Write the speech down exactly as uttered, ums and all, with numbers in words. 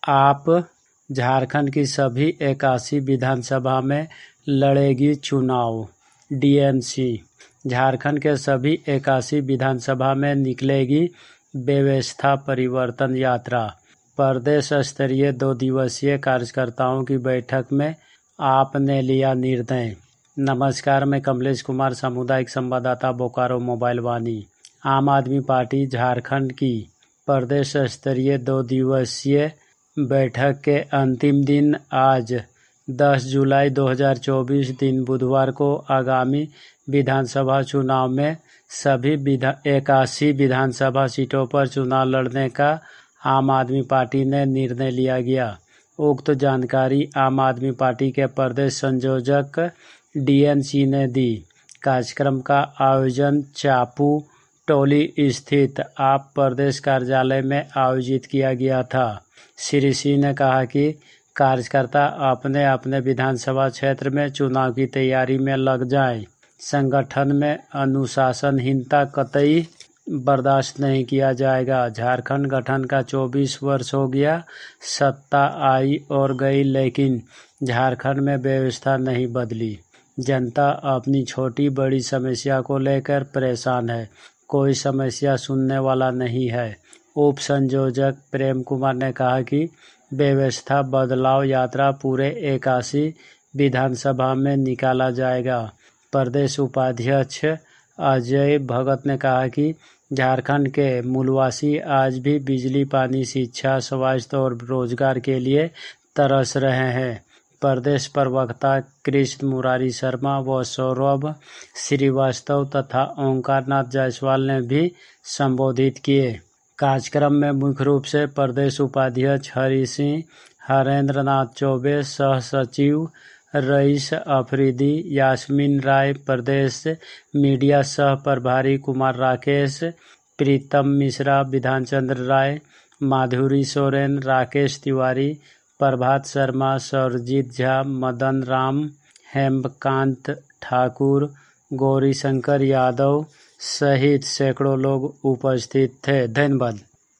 आप झारखंड की सभी इक्यासी विधानसभा में लड़ेगी चुनाव। डीएमसी झारखंड के सभी इक्यासी विधानसभा में निकलेगी व्यवस्था परिवर्तन यात्रा। प्रदेश स्तरीय दो दिवसीय कार्यकर्ताओं की बैठक में आप ने लिया निर्णय। नमस्कार, मैं कमलेश कुमार, सामुदायिक संवाददाता, बोकारो मोबाइल वाणी। आम आदमी पार्टी झारखंड की प्रदेश स्तरीय दो दिवसीय बैठक के अंतिम दिन आज दस जुलाई दो हज़ार चौबीस दिन बुधवार को आगामी विधानसभा चुनाव में सभी इक्यासी विधानसभा सीटों पर चुनाव लड़ने का आम आदमी पार्टी ने निर्णय लिया गया। उक्त जानकारी आम आदमी पार्टी के प्रदेश संयोजक डीएनसी ने दी। कार्यक्रम का आयोजन चापू टोली स्थित आप प्रदेश कार्यालय में आयोजित किया गया था। श्री सिंह ने कहा कि कार्यकर्ता अपने अपने विधानसभा क्षेत्र में चुनाव की तैयारी में लग जाएं। संगठन में अनुशासनहीनता कतई बर्दाश्त नहीं किया जाएगा। झारखंड गठन का चौबीस वर्ष हो गया, सत्ता आई और गई, लेकिन झारखंड में व्यवस्था नहीं बदली। जनता अपनी छोटी बड़ी समस्या को लेकर परेशान है, कोई समस्या सुनने वाला नहीं है। उप संयोजक प्रेम कुमार ने कहा कि व्यवस्था बदलाव यात्रा पूरे इक्यासी विधानसभा में निकाला जाएगा। प्रदेश उपाध्यक्ष अजय भगत ने कहा कि झारखंड के मूलवासी आज भी बिजली, पानी, शिक्षा, स्वास्थ्य और रोजगार के लिए तरस रहे हैं। प्रदेश प्रवक्ता कृष्ण मुरारी शर्मा व सौरभ श्रीवास्तव तथा ओंकार नाथ जायसवाल ने भी संबोधित किए। कार्यक्रम में मुख्य रूप से प्रदेश उपाध्यक्ष हरि सिंह, हरेंद्र नाथ चौबे, सह सचिव रईस अफरीदी, यास्मीन राय, प्रदेश मीडिया सह प्रभारी कुमार राकेश, प्रीतम मिश्रा, विधान चंद्र राय, माधुरी सोरेन, राकेश तिवारी, प्रभात शर्मा, सरजीत झा, मदन राम, हेमकांत ठाकुर, गौरी शंकर यादव सहित सैकड़ों लोग उपस्थित थे। धन्यवाद।